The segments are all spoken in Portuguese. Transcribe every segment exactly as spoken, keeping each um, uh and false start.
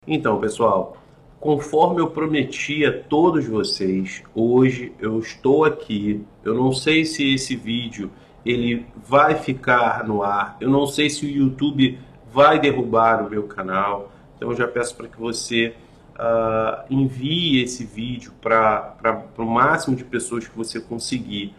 Então, pessoal, conforme eu prometi a todos vocês, hoje eu estou aqui. Eu não sei se esse vídeo ele vai ficar no ar. Eu não sei se o YouTube vai derrubar o meu canal. Então, eu já peço para que você uh, envie esse vídeo para o máximo de pessoas que você conseguir.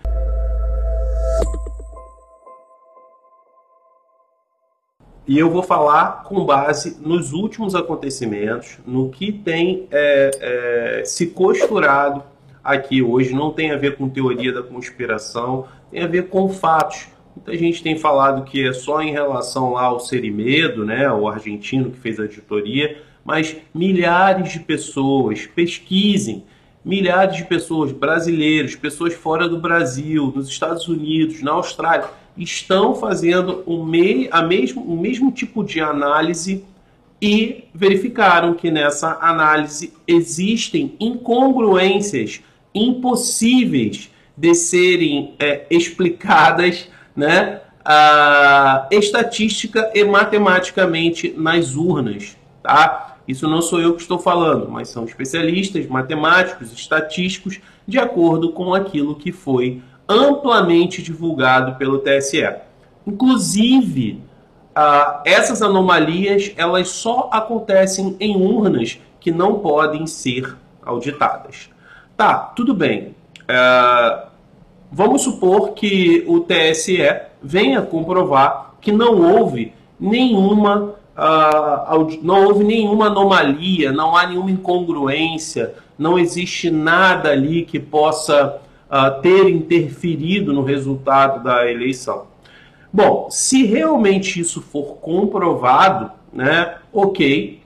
E eu vou falar com base nos últimos acontecimentos, no que tem é, é, se costurado aqui hoje. Não tem a ver com teoria da conspiração, tem a ver com fatos. Muita gente tem falado que é só em relação lá ao Cerimedo, né, o argentino que fez a auditoria, mas milhares de pessoas, pesquisem, milhares de pessoas, brasileiros, pessoas fora do Brasil, nos Estados Unidos, na Austrália, estão fazendo o, me, a mesmo, o mesmo tipo de análise e verificaram que nessa análise existem incongruências impossíveis de serem é, explicadas, né, a, estatística e matematicamente nas urnas. Tá? Isso não sou eu que estou falando, mas são especialistas, matemáticos, estatísticos, de acordo com aquilo que foi amplamente divulgado pelo T S E. Inclusive, uh, essas anomalias elas só acontecem em urnas que não podem ser auditadas. Tá, tudo bem. Uh, vamos supor que o T S E venha comprovar que não houve nenhuma uh, não houve nenhuma anomalia, não há nenhuma incongruência, não existe nada ali que possa Uh, ter interferido no resultado da eleição. Bom, se realmente isso for comprovado, né, ok,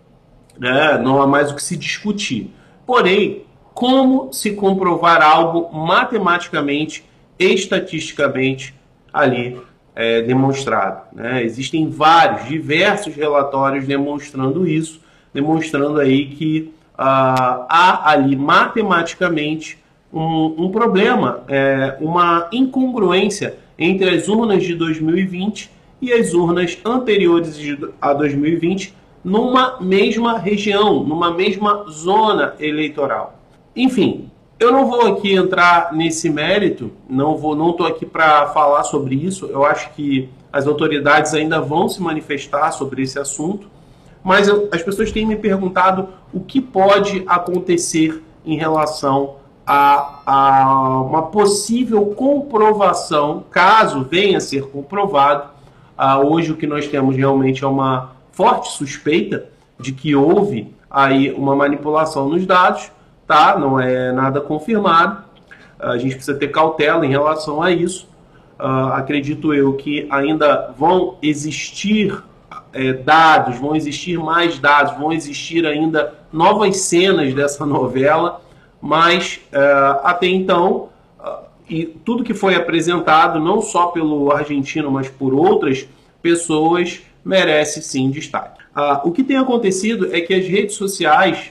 né, não há mais o que se discutir. Porém, como se comprovar algo matematicamente, estatisticamente ali é, demonstrado? Né? Existem vários, diversos relatórios demonstrando isso, demonstrando aí que uh, há ali matematicamente Um, um problema, é, uma incongruência entre as urnas de dois mil e vinte e as urnas anteriores a dois mil e vinte numa mesma região, numa mesma zona eleitoral. Enfim, eu não vou aqui entrar nesse mérito, não vou, não estou aqui para falar sobre isso. Eu acho que as autoridades ainda vão se manifestar sobre esse assunto, mas eu, as pessoas têm me perguntado o que pode acontecer em relação A, a uma possível comprovação, caso venha a ser comprovado. Ah, hoje o que nós temos realmente é uma forte suspeita de que houve aí uma manipulação nos dados, tá? Não é nada confirmado. A gente precisa ter cautela em relação a isso. Ah, acredito eu que ainda vão existir é, dados, vão existir mais dados, vão existir ainda novas cenas dessa novela. Mas, uh, até então, uh, e tudo que foi apresentado, não só pelo argentino, mas por outras pessoas, merece sim destaque. Uh, o que tem acontecido é que as redes sociais,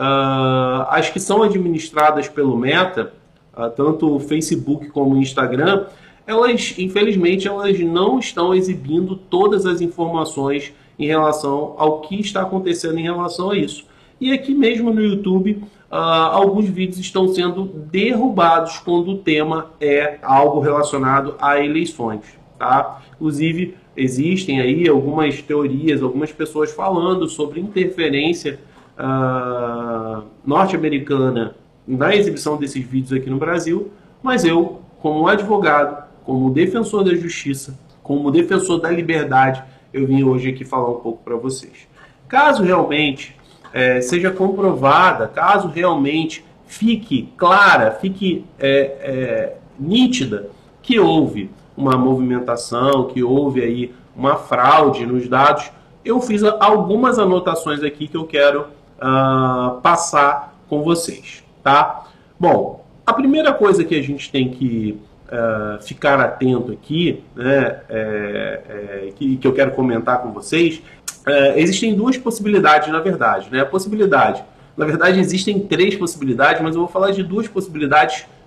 uh, as que são administradas pelo Meta, uh, tanto o Facebook como o Instagram, elas, infelizmente, elas não estão exibindo todas as informações em relação ao que está acontecendo em relação a isso. E aqui mesmo no YouTube, uh, alguns vídeos estão sendo derrubados quando o tema é algo relacionado a eleições. Tá? Inclusive, existem aí algumas teorias, algumas pessoas falando sobre interferência uh, norte-americana na exibição desses vídeos aqui no Brasil, mas eu, como advogado, como defensor da justiça, como defensor da liberdade, eu vim hoje aqui falar um pouco para vocês. Caso realmente É, seja comprovada, caso realmente fique clara, fique é, é, nítida que houve uma movimentação, que houve aí uma fraude nos dados, eu fiz algumas anotações aqui que eu quero uh, passar com vocês, tá? Bom, a primeira coisa que a gente tem que uh, ficar atento aqui, né, é, é, que, que eu quero comentar com vocês. É, existem duas possibilidades, na verdade. Né? A possibilidade, na verdade, existem três possibilidades, mas eu vou falar de duas possibilidades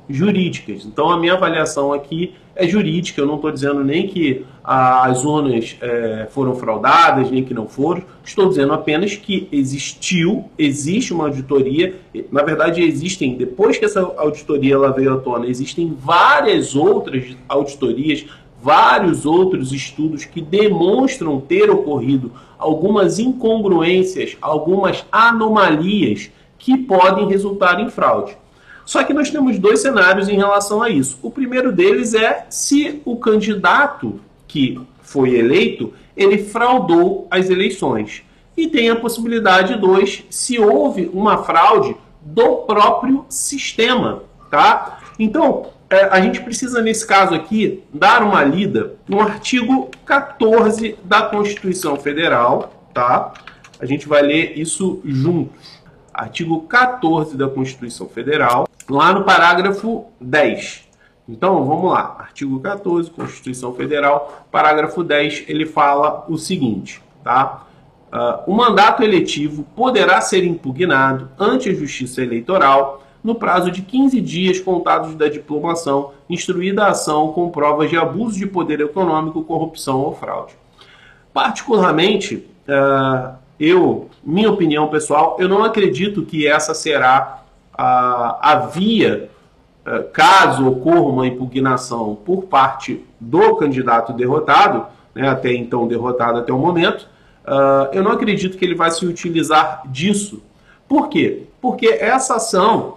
jurídicas. Então, a minha avaliação aqui é jurídica. Eu não estou dizendo nem que as urnas é, foram fraudadas, nem que não foram. Estou dizendo apenas que existiu, existe uma auditoria. Na verdade, existem, depois que essa auditoria ela veio à tona, existem várias outras auditorias, vários outros estudos que demonstram ter ocorrido algumas incongruências, algumas anomalias que podem resultar em fraude. Só que nós temos dois cenários em relação a isso. O primeiro deles é se o candidato que foi eleito, ele fraudou as eleições. E tem a possibilidade dois, se houve uma fraude do próprio sistema, tá? Então, a gente precisa, nesse caso aqui, dar uma lida no artigo quatorze da Constituição Federal, tá? A gente vai ler isso juntos. Artigo quatorze da Constituição Federal, lá no parágrafo dez. Então, vamos lá. Artigo quatorze, Constituição Federal, parágrafo dez, ele fala o seguinte, tá? Uh, o mandato eletivo poderá ser impugnado ante a Justiça Eleitoral no prazo de quinze dias contados da diplomação, instruída a ação com provas de abuso de poder econômico, corrupção ou fraude. Particularmente, uh, eu, minha opinião pessoal, eu não acredito que essa será a, a via, uh, caso ocorra uma impugnação por parte do candidato derrotado, né, até então derrotado até o momento, uh, eu não acredito que ele vai se utilizar disso. Por quê? Porque essa ação,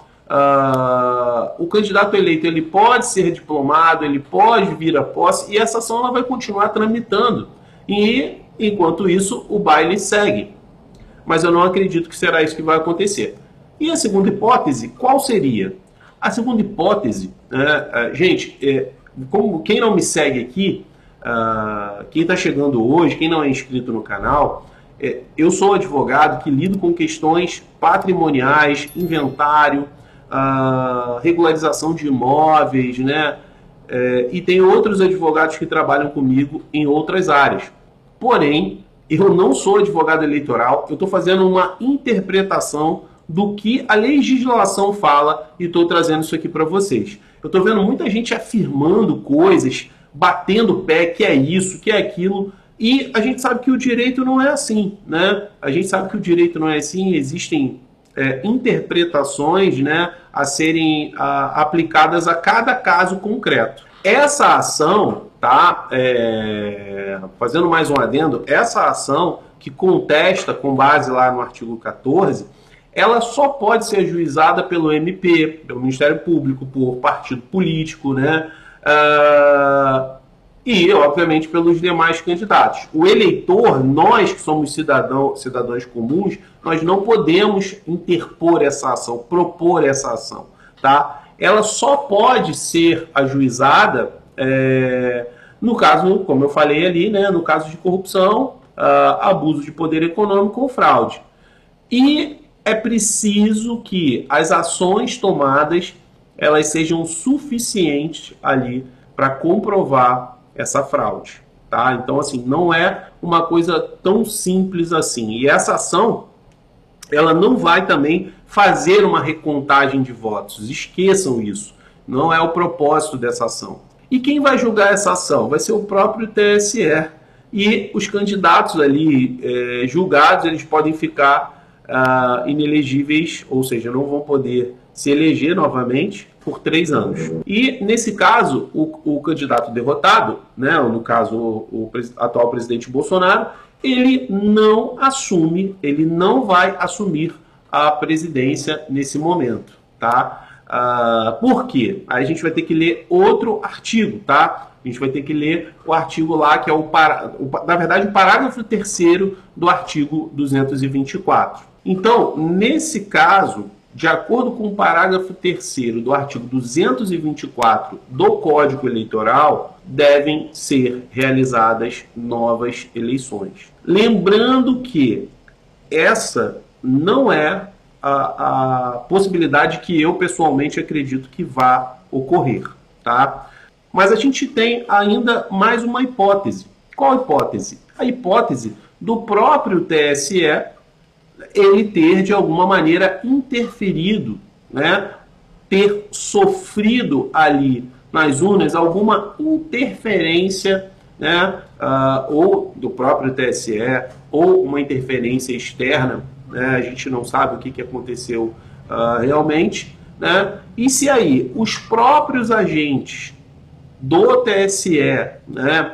Uh, o candidato eleito ele pode ser diplomado, ele pode vir a posse e essa ação ela vai continuar tramitando. E, enquanto isso, o baile segue. Mas eu não acredito que será isso que vai acontecer. E a segunda hipótese, qual seria? A segunda hipótese, uh, uh, gente, é, como quem não me segue aqui, uh, quem está chegando hoje, quem não é inscrito no canal, é, eu sou advogado que lido com questões patrimoniais, inventário, a regularização de imóveis, né? É, e tem outros advogados que trabalham comigo em outras áreas. Porém, eu não sou advogado eleitoral, eu estou fazendo uma interpretação do que a legislação fala e estou trazendo isso aqui para vocês. Eu estou vendo muita gente afirmando coisas, batendo o pé, que é isso, que é aquilo, e a gente sabe que o direito não é assim, né? A gente sabe que o direito não é assim, existem É, interpretações, né, a serem a, aplicadas a cada caso concreto. Essa ação, tá, é, fazendo mais um adendo, essa ação que contesta com base lá no artigo quatorze, ela só pode ser ajuizada pelo M P, pelo Ministério Público, por partido político, né, uh, e, obviamente, pelos demais candidatos. O eleitor, nós que somos cidadão, cidadãos comuns, nós não podemos interpor essa ação, propor essa ação, tá? Ela só pode ser ajuizada é, no caso, como eu falei ali, né, no caso de corrupção, uh, abuso de poder econômico ou fraude. E é preciso que as ações tomadas elas sejam suficientes ali para comprovar essa fraude, tá? Então, assim, não é uma coisa tão simples assim. E essa ação, ela não vai também fazer uma recontagem de votos. Esqueçam isso. Não é o propósito dessa ação. E quem vai julgar essa ação? Vai ser o próprio T S E. E os candidatos ali é, julgados, eles podem ficar ah, inelegíveis, ou seja, não vão poder se eleger novamente por três anos. E, nesse caso, o, o candidato derrotado, né, no caso o, o atual presidente Bolsonaro, ele não assume, ele não vai assumir a presidência nesse momento, tá? Ah, por quê? Aí a gente vai ter que ler outro artigo, tá? A gente vai ter que ler o artigo lá, que é o, para, o na verdade, o parágrafo terceiro do artigo duzentos e vinte e quatro. Então, nesse caso, de acordo com o parágrafo terceiro do artigo duzentos e vinte e quatro do Código Eleitoral, devem ser realizadas novas eleições. Lembrando que essa não é a, a possibilidade que eu pessoalmente acredito que vá ocorrer, tá? Mas a gente tem ainda mais uma hipótese. Qual hipótese? A hipótese do próprio T S E ele ter, de alguma maneira, interferido, né, ter sofrido ali nas urnas alguma interferência, né, uh, ou do próprio T S E, ou uma interferência externa, né, a gente não sabe o que, que aconteceu uh, realmente, né, e se aí os próprios agentes do T S E, né,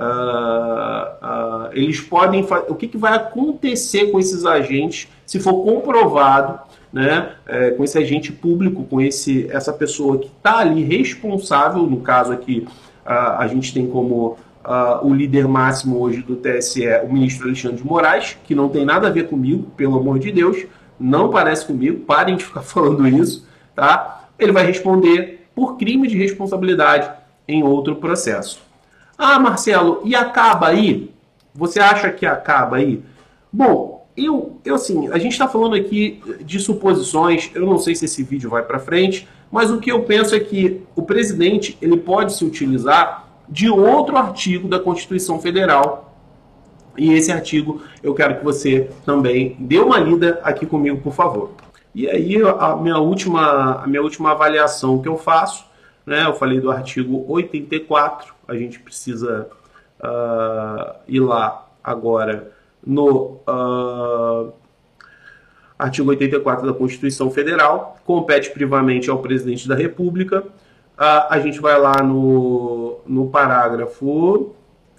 uh, uh, eles podem fazer, o que, que vai acontecer com esses agentes se for comprovado, né, é, com esse agente público, com esse, essa pessoa que está ali responsável, no caso aqui uh, a gente tem como uh, o líder máximo hoje do T S E, o ministro Alexandre de Moraes, que não tem nada a ver comigo, pelo amor de Deus, não parece comigo, parem de ficar falando isso, tá? Ele vai responder por crime de responsabilidade em outro processo. Ah, Marcelo, e acaba aí? Você acha que acaba aí? Bom, eu, eu assim, a gente está falando aqui de suposições, eu não sei se esse vídeo vai para frente, mas o que eu penso é que o presidente ele pode se utilizar de outro artigo da Constituição Federal, e esse artigo eu quero que você também dê uma lida aqui comigo, por favor. E aí a minha última, a minha última avaliação que eu faço, né, eu falei do artigo oitenta e quatro, a gente precisa uh, ir lá agora no uh, artigo oitenta e quatro da Constituição Federal, compete privamente ao presidente da República. Uh, a gente vai lá no, no parágrafo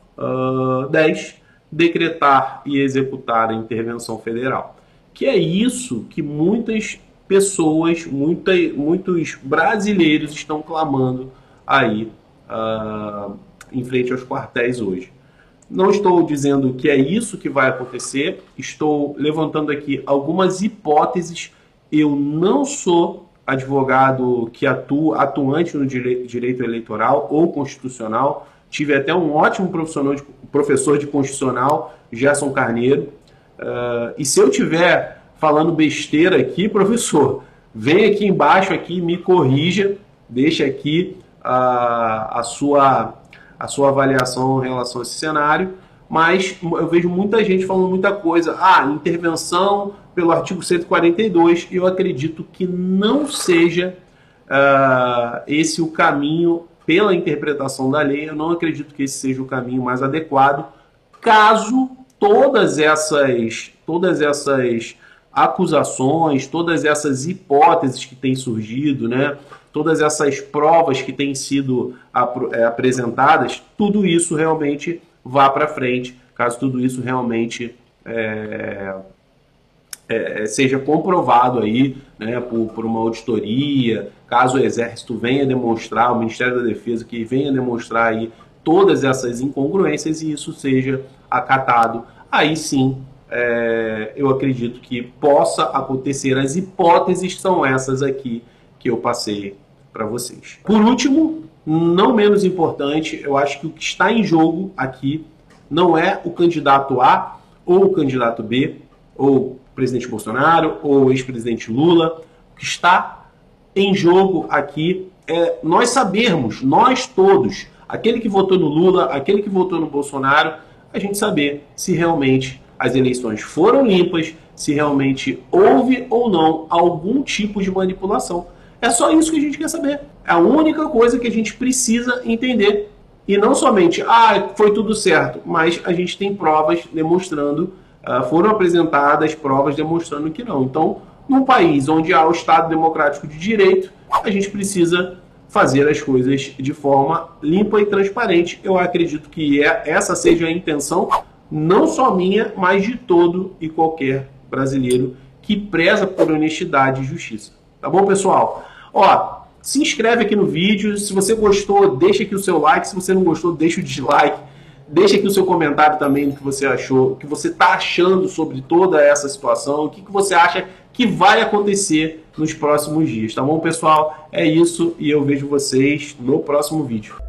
uh, dez, decretar e executar a intervenção federal. Que é isso que muitas pessoas, muita, muitos brasileiros estão clamando aí uh, em frente aos quartéis hoje. Não estou dizendo que é isso que vai acontecer, estou levantando aqui algumas hipóteses. Eu não sou advogado que atua, atuante no direito eleitoral ou constitucional, tive até um ótimo profissional de, professor de constitucional, Gerson Carneiro, uh, e se eu tiver falando besteira aqui, professor, vem aqui embaixo, aqui, me corrija, deixa aqui a, a, sua, a sua avaliação em relação a esse cenário, mas eu vejo muita gente falando muita coisa, ah, intervenção pelo artigo cento e quarenta e dois, e eu acredito que não seja uh, esse o caminho, pela interpretação da lei, eu não acredito que esse seja o caminho mais adequado, caso todas essas, todas essas acusações, todas essas hipóteses que têm surgido, né, todas essas provas que têm sido ap é, apresentadas, tudo isso realmente vá para frente, caso tudo isso realmente é, é, seja comprovado aí, né, por, por uma auditoria, caso o Exército venha demonstrar, o Ministério da Defesa que venha demonstrar aí todas essas incongruências e isso seja acatado, aí sim é, eu acredito que possa acontecer. As hipóteses são essas aqui que eu passei para vocês. Por último, não menos importante, eu acho que o que está em jogo aqui não é o candidato A ou o candidato B, ou o presidente Bolsonaro, ou o ex-presidente Lula. O que está em jogo aqui é nós sabermos, nós todos, aquele que votou no Lula, aquele que votou no Bolsonaro, a gente saber se realmente as eleições foram limpas, se realmente houve ou não algum tipo de manipulação. É só isso que a gente quer saber. É a única coisa que a gente precisa entender. E não somente, ah, foi tudo certo, mas a gente tem provas demonstrando, uh, foram apresentadas provas demonstrando que não. Então, num país onde há o Estado Democrático de Direito, a gente precisa fazer as coisas de forma limpa e transparente. Eu acredito que é, essa seja a intenção, não só minha, mas de todo e qualquer brasileiro que preza por honestidade e justiça. Tá bom, pessoal? Ó, se inscreve aqui no vídeo, se você gostou, deixa aqui o seu like, se você não gostou, deixa o dislike, deixa aqui o seu comentário também do que você achou, o que você está achando sobre toda essa situação, o que, que você acha que vai acontecer nos próximos dias, tá bom, pessoal? É isso e eu vejo vocês no próximo vídeo.